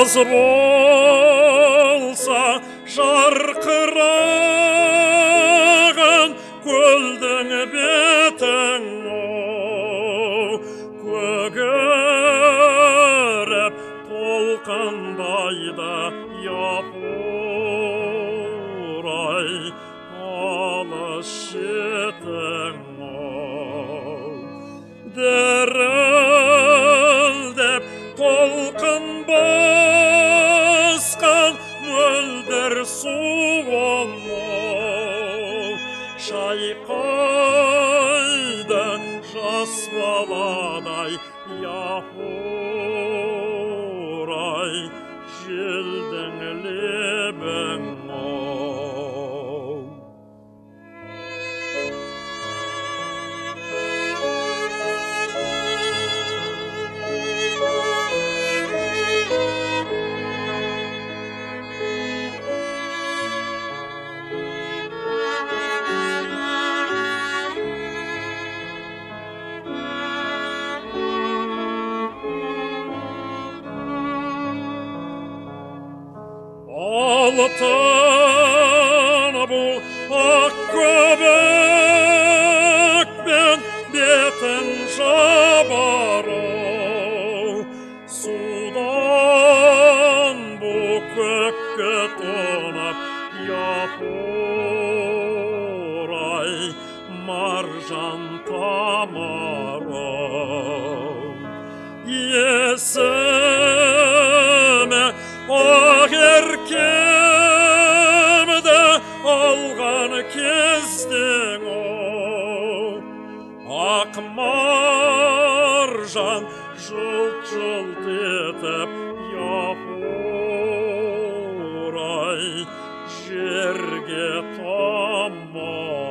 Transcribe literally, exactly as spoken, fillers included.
Жаз болса жарқыраған көлдің бетін көгеріп толқындайды япырай алыс шетің дірілдеп толқын басқан мөлдір суын шайқайды жас баладай япырай желдің лебің алтын бұл ақ көбікпен бетін жабару судан бұл көкке тоңып япырай маржан тамары есіме ақ еркемді алған кездің ақ маржан жылт-жылт етіп япырай жерге тамар